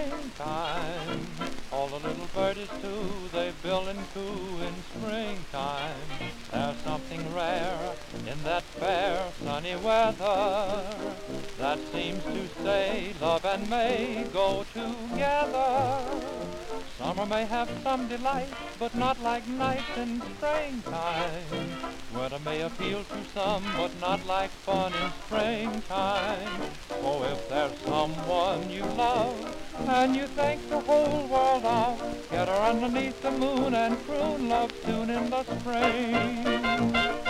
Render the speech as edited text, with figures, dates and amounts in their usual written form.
springtime. All the little birdies too, they bill and coo in springtime. There's something rare in that fair sunny weather that seems to say love and May go together. Summer may have some delight, but not like nights in springtime. Winter may appeal to some, but not like fun in springtime. Oh, if there's someone you love, and you think the whole world of, get her underneath the moon and croon love tune in the spring.